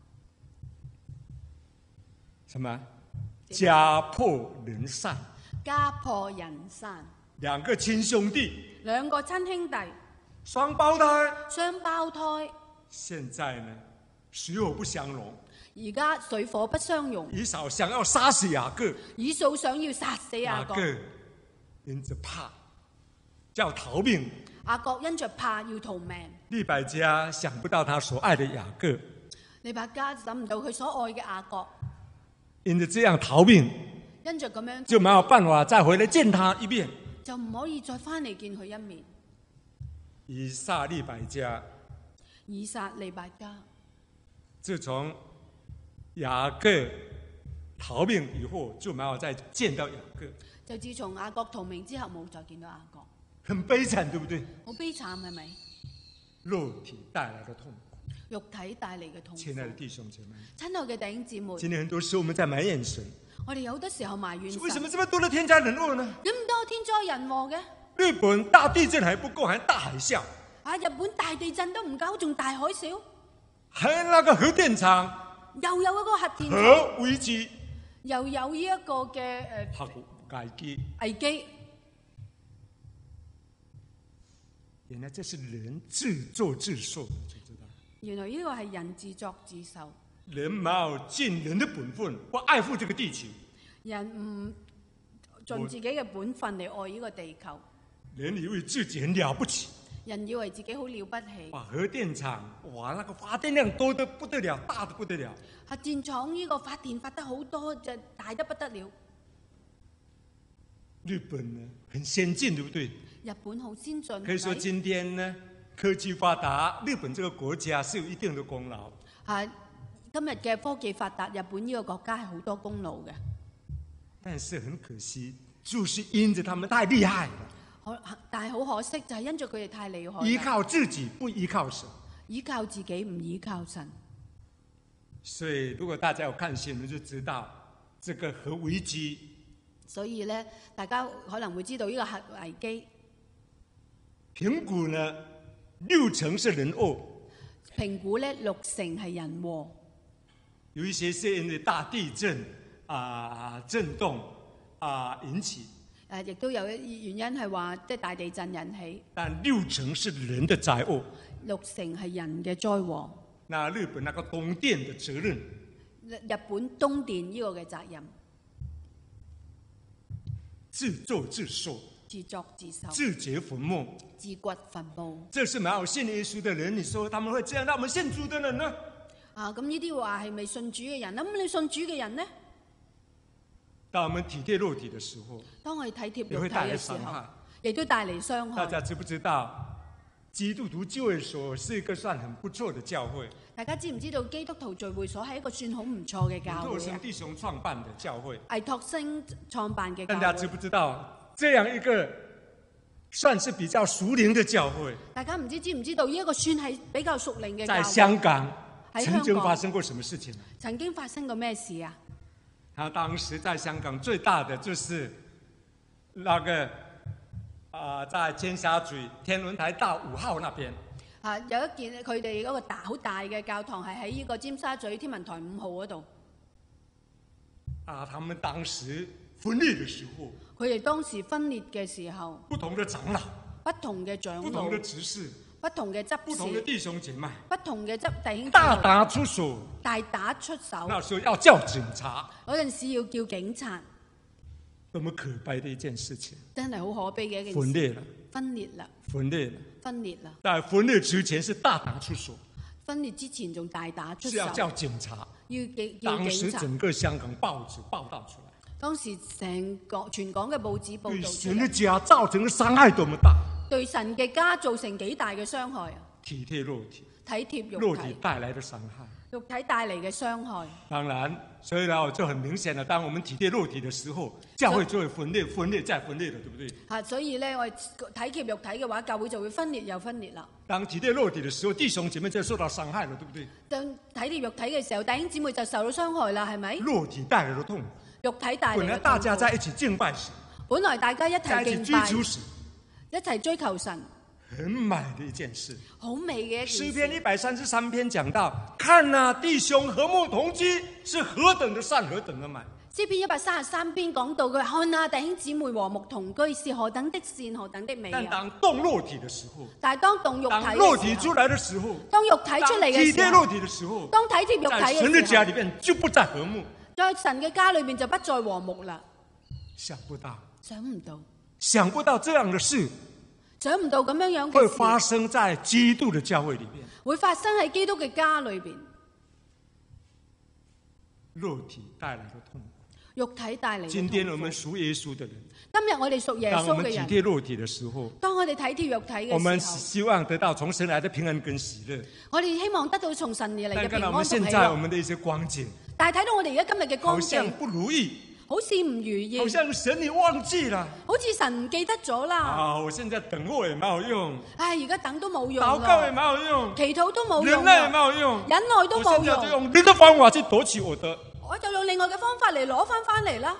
什麼？家破人散， 家破人散， 兩個親兄弟， 兩個親兄弟， 雙胞胎， 雙胞胎， 現在呢，水火不相容。 而家水火不相容。 以掃想要殺死雅各， 以掃想要殺死雅各， 雅各因着怕，就要逃命。 雅各因着怕要逃命。 利百加想不到他所愛的雅各， 利百加諗唔到佢所愛嘅雅各， 因着這樣逃命， 因着咁樣就沒有辦法再回來見他一面。 就唔可以再翻嚟見佢一面。 以撒利百加， 以撒利百加， 自從雅各逃命以後，就沒有再見到雅各。 就自從雅各逃命之後，冇再見到雅各。 很悲慘，對不對？ 好悲慘，係咪？ 肉體帶來的痛苦， 肉體帶嚟嘅痛苦。 親愛的弟兄姐妹， 親愛嘅弟兄姊妹， 今天很多時候我們在埋怨神， 我哋有好多時候埋怨神， 為什麼這麼多的天災人禍呢？ 咁多天災人禍嘅？ 日本大地震還不夠，還大海嘯。 啊！日本大地震都唔夠，仲大海嘯， 還那個核電廠又有一個核電廠核危機， 又有呢一個嘅誒核危機。 危機。 原來這是人自作自受，就知道。 原來呢個係人自作自受。 人沒有盡人的本分，不愛護這個地球。 人唔盡自己嘅本分嚟愛呢個地球。 人以為自己很了不起。 人以為自己好了不起。 哇！核電廠，哇，那個發電量多得不得了，大得不得了。 核電廠呢個發電發得好多，就大得不得了。 日本呢，很先進，對不對？ 日本好先進。 可以說今天呢，科技發達，日本這個國家是有一定的功勞。 係今日嘅科技發達，日本呢個國家係好多功勞嘅。 但是很可惜，就是因着他們太厲害了。 但係好可惜，就係因着佢哋太厲害， 依靠自己不依靠神， 依靠自己唔依靠神。 所以如果大家有看新聞，就知道這個核危機。 所以咧，大家可能會知道呢個核危機。 評估呢，六成是人禍。 評估咧，六成係人禍。 有一些是因為大地震啊、呃、震動啊、呃、引起。 誒，亦都有一原因係話，即係大地震引起。 但六成是人的災禍， 六成係人嘅災禍。 那日本那個東電的責任， 日本東電呢個嘅責任， 自作自受， 自作自受， 自掘墳墓， 自掘墳墓。 這是沒有信耶穌的人，你說他們會這樣？那我們信主的人呢？ 啊，咁呢啲話係未信主嘅人，咁你信主嘅人呢？ 當我們體貼肉體的時候， 當我哋體貼肉體嘅時候，亦都帶嚟傷害。 大家知不知道基督徒聚會所是一個算很不錯的教會？ 大家知唔知道基督徒聚會所係一個算好唔錯嘅教會？ 倪柝聲弟兄創辦的教會。 倪柝聲創辦嘅教會。 大家知不知道這樣一個算是比較屬靈的教會？ 大家唔知知唔知道呢一個算係比較屬靈嘅教會？ 在香港喺香港曾經發生過什麼事情？ 曾經發生過咩事啊？ 他當時在香港最大的就是那個啊、呃，在尖沙咀天文台道五號那邊啊，有一件佢哋嗰個大好大嘅教堂係喺呢個尖沙咀天文台五號嗰度。 啊，他們當時分裂的時候， 佢哋當時分裂嘅時候， 不同的長老， 不同嘅長老， 不同的執事， 不同嘅執事， 不同的弟兄姐妹， 不同嘅執弟兄， 大打出手， 大打出手。 那時候要叫警察， 嗰陣時要叫警察。 多麼可悲的一件事情！ 真係好可悲嘅一件事。 分裂了， 分裂啦， 分裂了， 分裂啦。 但分裂之前是大打出手， 分裂之前仲大打出手， 是要叫警察。 要警要警察。 當時整個香港報紙報道出來， 當時成個全港嘅報紙報道出嚟， 對神的家造成的傷害多麼大， 對神嘅家造成幾大嘅傷害啊！ 體貼肉體， 體貼肉體， 肉體帶來的傷害， 肉體帶嚟嘅傷害。 當然，所以呢，就很明顯了。當我們體貼肉體的時候，教會就會分裂、分裂再分裂了，對不對？ 啊，所以咧，我哋體貼肉體嘅話，教會就會分裂又分裂啦。 當體貼肉體的時候，弟兄姐妹就受到傷害了，對不對？ 當體貼肉體嘅時候，弟兄姊妹就受到傷害啦，係咪？ 肉體帶來的痛苦， 肉體帶嚟嘅痛苦。 本來大家在一起敬拜神， 本來大家一齊敬拜， 追求神， 一齊追求神。 很美的一件事， 好美嘅一件事。 詩篇一百三十三篇講到，看啊，弟兄和睦同居是何等的善，何等的美。 詩篇一百三十三篇講到佢，看啊，弟兄姊妹和睦同居是何等的善，何等的美。 但當動肉體的時候， 但係當動肉體， 當肉體出來的時候， 當肉體出嚟嘅時候， 體貼肉體的時候， 當體貼肉體嘅時候， 在神的家裏面就不再和睦， 在神嘅家裏面就不再和睦啦。 想不到， 想唔到， 想不到這樣的事。 想唔到咁樣樣嘅會事發生在基督的教會裏面， 會發生喺基督嘅家裏邊。 肉體帶來的痛苦， 肉體帶嚟。 今天我們屬耶穌的人， 今日我哋屬耶穌嘅人， 當我們體貼肉體的時候， 當我哋體貼肉體嘅時候， 我們希望得到從神來的平安跟喜樂。 我哋希望得到從神而嚟嘅平安同喜樂。 但看到我們現在我們的一些光景， 但係睇到我哋而家今日嘅好光景， 像不如意， 好似唔如意， 好像神你忘記了。 好似神唔記得咗啦。 啊，我現在等候也沒有用， 唉，而家等都冇用禱告也咯， 沒有用， 祈禱都冇忍用耐也沒咯， 有用， 忍耐都冇我現在就用， 用你的方法去奪取我的。 我就用另外嘅方法嚟攞翻翻嚟啦。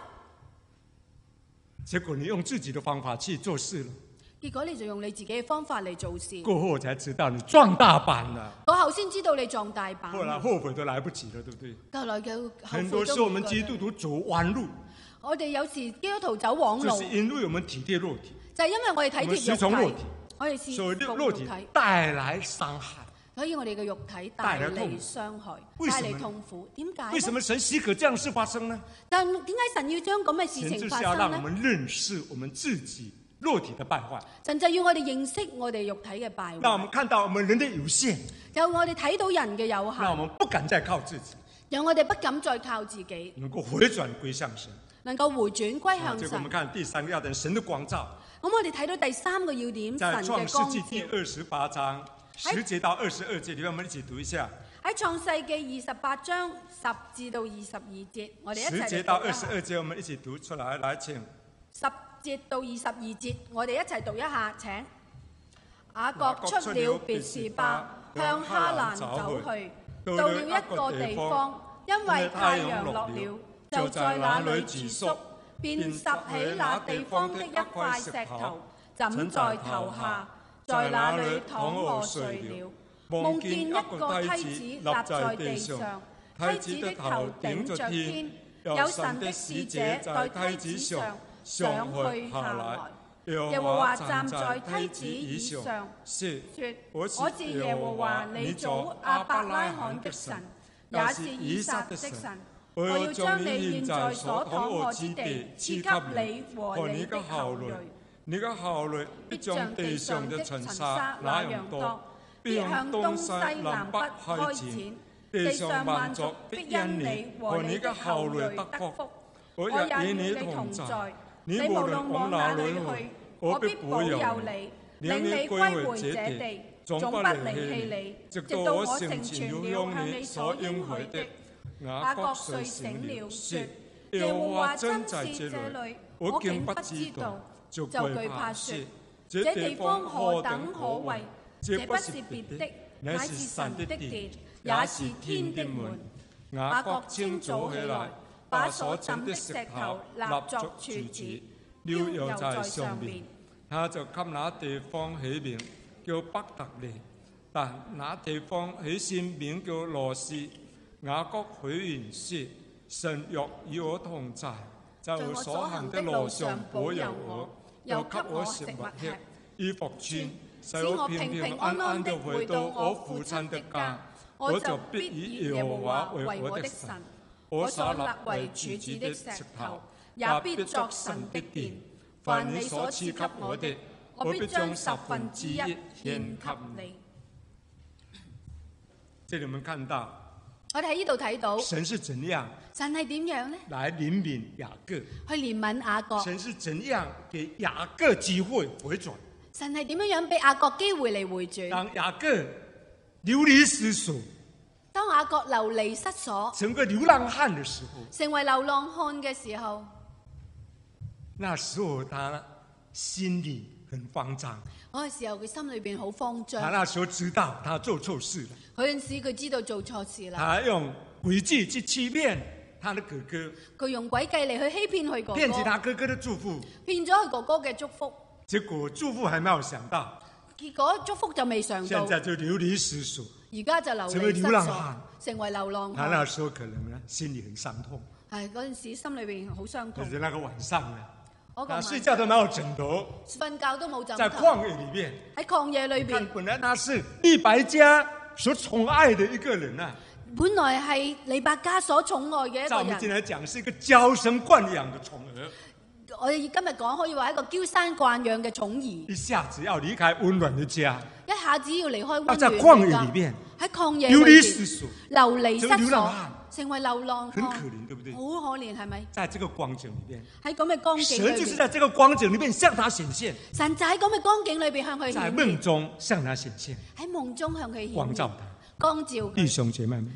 結果你用自己的方法去做事了， 結果你就用你自己嘅方法嚟做事， 過後我才知道你撞大板了， 過後先知道你撞大板， 後來後悔都來不及了，對不對？ 後來嘅後很悔多時候我們都唔覺得。 基督徒走彎路， 我哋有時基督徒走往路， 就是因為我們體貼肉體， 就係因為我哋體我們貼服從肉體肉體，我哋是所以服肉體帶來傷害。 所以我哋嘅肉體帶帶來痛嚟傷害， 為什麼帶嚟痛苦。點解為什麼神許可這樣事發生呢？ 但點解神要將咁嘅事神就情發是要讓我生呢？ 們認識我們自己肉體的敗壞， 神就要我哋認識我哋肉體嘅敗壞， 讓我們看到我們人的有限， 有我哋睇到人嘅有讓我限， 們不敢再靠自己， 讓我哋不敢再靠自己， 能夠回轉歸向神。 能夠回轉歸啊向神。 結果我們看第三個要點，神的光照， 咁我哋睇到第三個要點，神在創世嘅光紀第照。 二十八章十節到二十二節裏面，我們一起讀一下。 喺創世記二十八章十至到二十二節，我哋一齊嚟十節到讀一下二十二節，我們一起讀出來，來請。 十節到二十二節，我哋一齊讀一下。請雅各出了別是巴，向哈蘭走去，到了一個地方，因為太陽落了，就在那裏住宿，便拾起那地方的一塊石頭，枕在頭下，在那裏躺卧睡了。夢見一個梯子立在地上，梯子的頭頂着天，有神的使者在梯子上上去下來。耶和華站在梯子以上，說：我是耶和華你祖亞伯拉罕的神，也是以撒的神。我要將你現在所躺卧之地賜給你和你的後裔。 你的後裔必將地上的塵沙那樣多，必向東西南北開展，地上萬族必因你和你的後裔得福。我也與你同在，你無論往哪裏去，我必保佑你，領你歸回這地，總不離棄你，直到我成全了向你所應許的。雅各睡醒了，說：耶和華真在這裏，我竟不知道，就懼怕說：這地方何等可畏！這不是別的，乃是神的殿，也是天的門。雅各清早起來，把所枕的石頭立作柱子，料又在上面。他就給那地方起名叫伯特利，但那地方起先名叫羅斯。雅各許願說：神若與我同在，在我所行的路上保佑我，又給我食物吃，衣服穿，使我平平安安地回到我父親的家，我就必以耶和華為我的神。我所立為柱子的石頭，也必作神的殿。凡你所賜給我的，我必將十分之一獻給你。這裡我們看到， 我哋喺呢度睇到神是怎樣， 神係點樣呢？ 來憐憫雅各， 去憐憫雅各。 神是怎樣給雅各機會回轉？ 神係點樣樣俾雅各機會嚟回轉？ 當雅各流離失所， 當雅各流離失所， 成個流浪漢的時候， 成為流浪漢嘅時候， 那時候他心裡很慌張。 嗰個時候佢心裏邊好慌張。 他那時候知道他做錯事了。 嗰陣時佢知道做錯事啦。 他用詭計去欺騙他的哥哥。 佢用詭計嚟去欺騙佢哥哥。 騙取他哥哥的祝福。 騙咗佢哥哥嘅祝福。 結果祝福還沒有想到。 結果祝福就未上到。 現在就流離失所。 而家就流離失所。成為流浪漢。成為流浪漢。 他那時候可能呢，心裡很傷痛。 係嗰陣時心裏邊好傷痛。 就是那個晚上呢。 他睡覺都沒有枕頭， 瞓覺都冇枕頭， 在曠野裏面， 喺曠野裏邊。 本來他是利百加所寵愛的一個人啊， 本來係利百加所寵愛嘅一個人。 在我們今天講，是一個嬌生慣養的寵兒。 我哋今日講可以話一個嬌生慣養嘅寵兒， 一下子要離開溫暖的家， 一下子要離開溫暖嘅家，在曠野裏面， 喺曠野流離失所， 流離失所。成為流浪漢， 很可憐，對不對？ 好可憐，係咪？ 在這個光景裏面， 喺咁嘅光景裏面， 神就是在這個光景裏面向他顯現。 神就喺咁嘅光景裏邊向佢顯現。 在夢中向他顯現， 喺夢中向佢顯現。 光照他， 光照佢。 弟兄姐妹們， 弟兄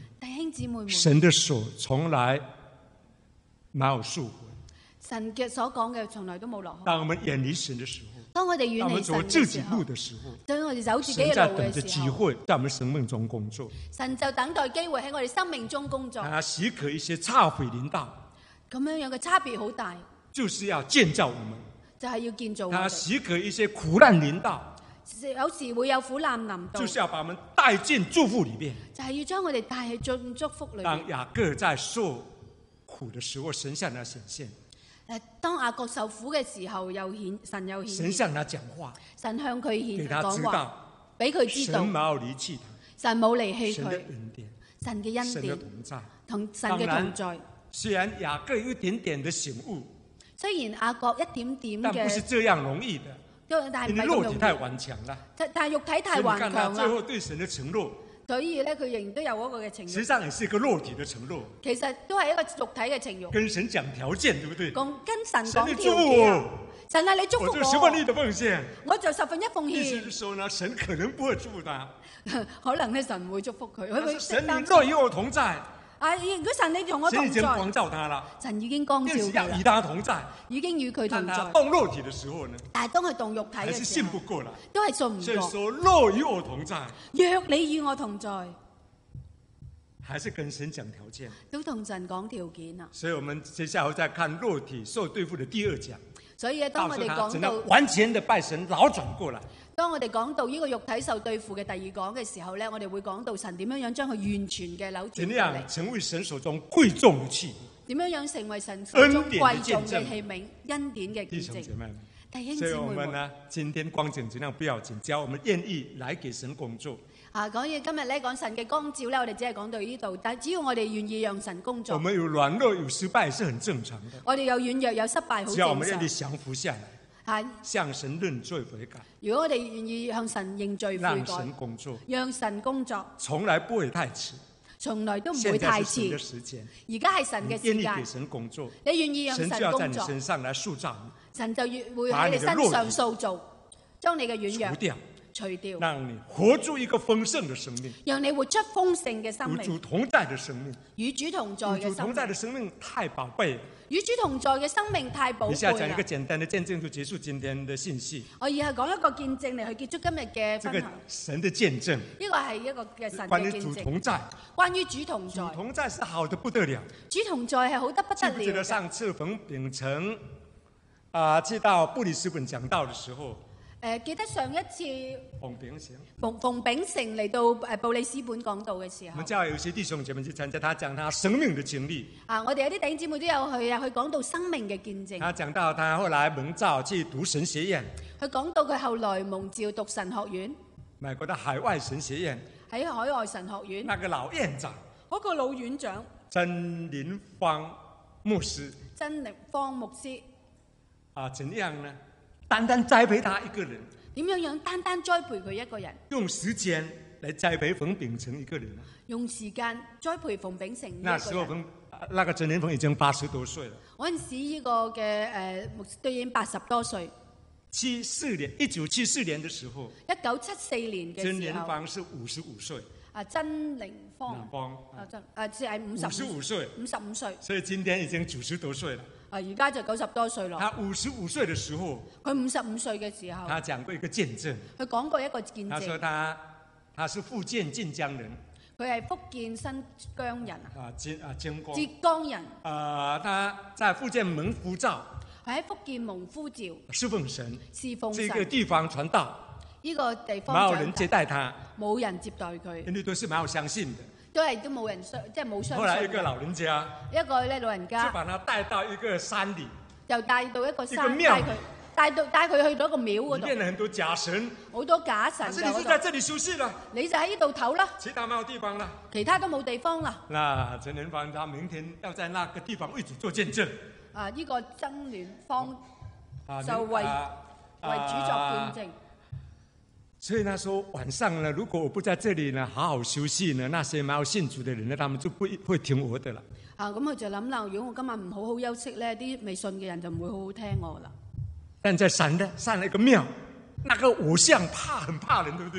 兄姊妹們， 神的手從來沒有束回。 神嘅所講嘅從來都冇落開。 當我們遠離神的時候， 當我哋遠當我們離神走自己嘅時候， 路的時候， 當我哋走自己神在嘅路等着機嘅時候， 會在我們生命中工作。 神就等待機會喺我哋生命中工作。 他許可一些差會臨到， 咁樣樣嘅差別好大， 就是要建造我們。 就係要建造我他哋。 許可一些苦難臨到， 有時會有苦難臨到， 就是要把我們帶進祝福裏面。 就係要將我哋帶去進祝福裏面。 當雅各在受苦的時候，神向他顯現， 誒，當雅各受苦嘅時候，又顯神又顯神向他講話， 神向佢給顯他知道講話，俾佢知道神沒有離棄他， 神冇離棄神的佢， 恩典， 神嘅恩神的典同在。 同神嘅同在。 雖然雅各有一點點的醒悟， 雖然雅各一點點但不是嘅， 這樣容易的， 但係因為唔係咁容易肉體太頑強了。 但但係肉體太所以你頑看他最強啦， 後對神的承諾， 所以咧佢仍然都有嗰個嘅情慾， 實際上也是一個肉體的承諾， 其實都係一個肉體嘅情慾。 跟神講條件，對不對？ 講跟神講神你祝福條件啊我， 神啊，你祝福我就十分力我， 的奉獻。 我就十分一奉意思獻是。說呢，神可能不會祝福他， 可能咧神會祝福佢，佢會但是神擔心你若與我同在， 啊！如果神你同我神已同在， 經光照他了， 神已經光照因此要與佢啦， 他同在。 已經與佢但同在。 他動肉體的時候呢， 但係當佢動肉體還是嘅時候信不，過了。 都係信唔過。 所以說，若與我同在， 若你與我同在， 還是跟神講條件。 都同神講條件啊！ 所以我們接下來再看肉體受對付的第二講， 所以咧，當我哋告訴他怎樣講到， 完全的拜神扭轉過來。 當我哋講到呢個肉體受對付嘅第二講嘅時候咧，我哋會講到神點樣樣將佢完全嘅扭轉怎過嚟， 樣成為神手中貴重的器皿？ 點樣樣成為神手中恩典嘅貴重見證嘅器皿、恩典嘅弟見證。 兄姐妹們， 弟兄所以姊妹們， 我們呢，今天光景怎樣不要緊，只要我們願意來給神工作， 啊，講嘢今日咧講神嘅光照咧，我哋只係講到呢度，但係只要我哋願意讓神工我作， 們有軟弱有失敗是很正常的。 我哋有軟弱有失敗，好只要我們正願意常。 降服下來， 係， 向神認罪悔改， 如果我哋願意向神認罪悔讓神改， 工作， 讓神工作， 從來不會太遲。 從來都唔會現在太遲是神的。時間， 而家係神嘅時間你願意給，神工作， 你願意讓神就神工作， 要在你身上來塑造神就越會喺你身上塑造，將你嘅你， 軟弱除掉， 除掉， 讓你活出一個豐盛的生命， 讓你活出豐盛嘅生與主命， 同在的生命。 與主同在與主嘅生命同在的，生命太寶貝了。 與主同在嘅生命太寶以下講貝啦。 一個簡單的見證，就結束今天的信息。 我以後講一個見證嚟去結束今日嘅這個分享。 神的見證， 呢個係一個嘅神關於嘅見證， 主同在， 關於主同在。 主同在是好的不得了。 主同在係好得不記不記得得了嘅。 上次馮秉成啊，去到布里斯本講道的時候， 誒，記得上一次馮秉成， 馮馮秉成嚟到誒布里斯本講道嘅時候我們，教會有些弟兄姐妹去參加，他講他生命的經歷， 啊，我哋有啲弟兄姊妹都有去啊，去講到生命嘅見證。 他講到他後來蒙召去讀神學院， 佢講到佢後來蒙召讀神學院， 美國的海外神學院， 喺海外神學院， 那個老院長嗰個老院長曾林芳牧師曾力方牧師啊，怎樣呢？單單栽培他一個人， 點樣樣單單栽培佢一個人， 用時間來栽培馮秉成一個人。 用時間栽培馮秉成那呢一個人。 時候馮，那個曾林峰已經八十多歲了。 嗰陣時呢個嘅誒牧師都已經八十多歲。 七四年，一九七四年的時候， 一九七四年曾林嘅時候， 芳是五十五歲， 啊曾凌芳林芳啊曾啊即係五五十十五歲， 五十五歲， 所以今天已經九十多歲了。 啊而家就九十多歲咯。 他五十五歲的時候， 佢五十五歲嘅時候， 他講過一個見證， 佢講過一個見他說證， 他他是福建晉江人， 佢係福建新疆人啊， 啊金啊金光， 浙江人， 啊他在福建蒙呼召， 佢喺福建蒙呼召侍奉神， 侍奉這個神。 地方傳道， 呢個地方沒有人接長大待他， 冇人接待佢， 因為都是沒有相信的。 都係都冇人相，即係冇相後來一個信嘅。 老人家一個咧老人就家把他帶到一個山裡， 又帶到一個山， 一個廟帶佢帶到帶佢去到一個廟嗰度， 裡面有很多假神。 好多假神可是嘅嗰度。 你就在這裡休息了， 你就喺呢度唞啦， 其他沒有地方了。 其他都冇地方啦。 那陳仁芳他明天要在那個地方為主做見證， 啊！呢、個曾聯芳啊就為、 啊為主作見證。 所以他說晚上呢，如果我不在這裡呢，好好休息呢，那些沒有信主的人呢，他們就不會聽我的了。 啊！咁佢就諗啦，如果我今日唔好好休息咧，啲未信嘅人就唔會好好聽我啦。 但在山的上了一個廟，那個偶像怕很怕人，對不對？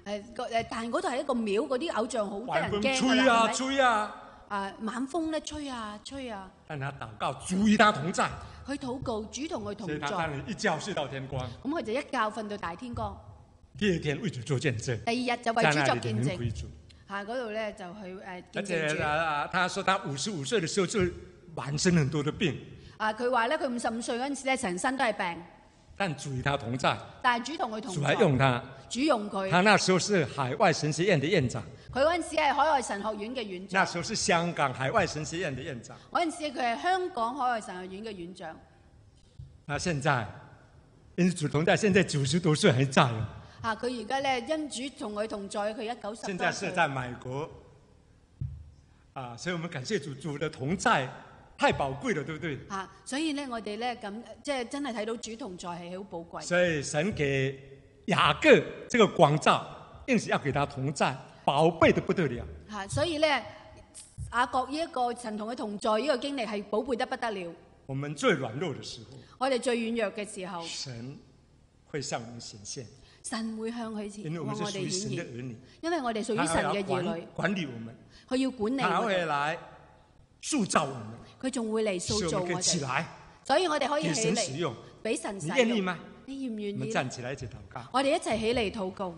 誒誒，但係嗰度係一個廟，嗰啲偶像好得人驚㗎吹啦，係咪？ 啊吹啊！ 啊，晚風咧吹啊吹啊， 但他禱告，主與他同在， 佢禱告，主同佢同所以他當在， 然一覺睡到天光。 咁佢就一覺瞓到大天光。 第二天為主做見證， 第二日就為主作見證， 歸主。 嚇嗰度咧就去誒而見證且主。 啊，他說他五十五歲的時候就滿身很多的病， 啊，佢話咧佢五十五歲嗰陣時咧成身都係病， 但主與他同在， 但係主同佢同主在， 還用他。 主用佢。 他那時候是海外神學院的院長， 佢嗰陣時係海外神學院嘅院長， 那時候是香港海外神學院的院長。 嗰陣時佢係香港海外神學院嘅院長。 那現在因主同在，現在九十多歲還在哦。 啊，佢而家咧因主同佢同在，佢一九十現多歲。 在是在美國，啊，所以我們感謝主，主的同在太寶貴了，對不對？ 啊，所以咧我哋咧咁即係真係睇到主同在係好寶貴。 所以神給雅各這個光照，硬是要給他同在，寶貝得不得了。 嚇，所以咧雅各呢一個神同佢同在呢個經歷係寶貝得不得了。 我們最軟弱的時候， 我哋最軟弱嘅時候， 神會向我們顯現， 神會向佢因為我們是屬於神的兒女， 因為我哋屬於神嘅兒女， 管理我們， 佢要管理他我哋， 會來塑造我們， 佢仲會嚟塑造我使我們可以起哋， 來， 所以我哋可以給起嚟， 神使用。 俾神使你願意用。 嗎？ 你願唔願我們意？ 站起來一起禱告。 我哋一齊起嚟禱告。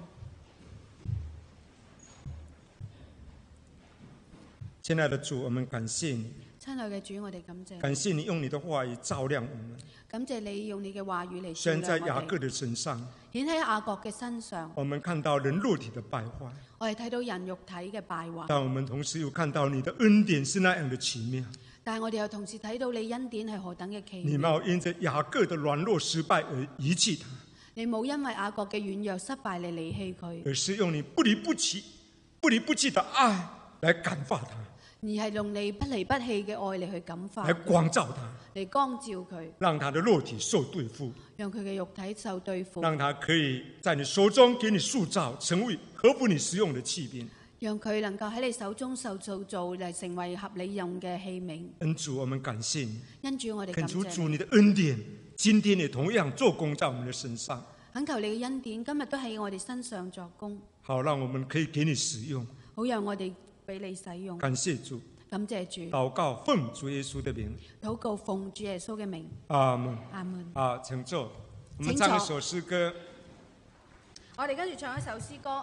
親愛的主，我們感謝你， 親愛嘅主，我哋感謝， 感謝你用你的話語照亮我們， 感謝你用你嘅話語嚟照顯在亮我哋， 雅各的身上， 顯喺雅各嘅身上。 我們看到人肉體的敗壞， 我哋睇到人肉體嘅敗壞， 但我們同時又看到你的恩典是那樣的奇妙。 但係我哋又同時睇到你恩典係何等嘅奇你妙。 沒有因着雅各的軟弱失敗而遺棄他， 你冇因為雅各嘅軟弱失敗嚟離棄佢， 而是用你不離不棄、不離不棄的愛來感化他， 而係用你不離不棄嘅愛嚟去感化來光照他， 嚟光照佢， 讓他的肉體受對付， 讓佢嘅肉體受對付， 讓他可以在你手中給你塑造，成為合乎你使用的器皿。 讓佢能夠喺你手中受造造嚟成為合理用嘅器皿。 恩主，我們感謝你， 因主我哋感懇求謝你， 主你的恩典，今天也同樣做工在我們的身上， 懇求你嘅恩典今日都喺我哋身上作工， 好讓我們可以給你使用。 好讓我哋俾你使用。 感謝主， 感謝主， 禱告奉主耶穌的名， 禱告奉主耶穌嘅名， 阿門。 阿門。 啊，請坐。我們請唱一坐首詩歌。 我哋跟住唱一首詩歌，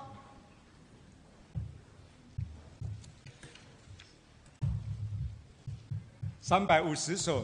三百五十首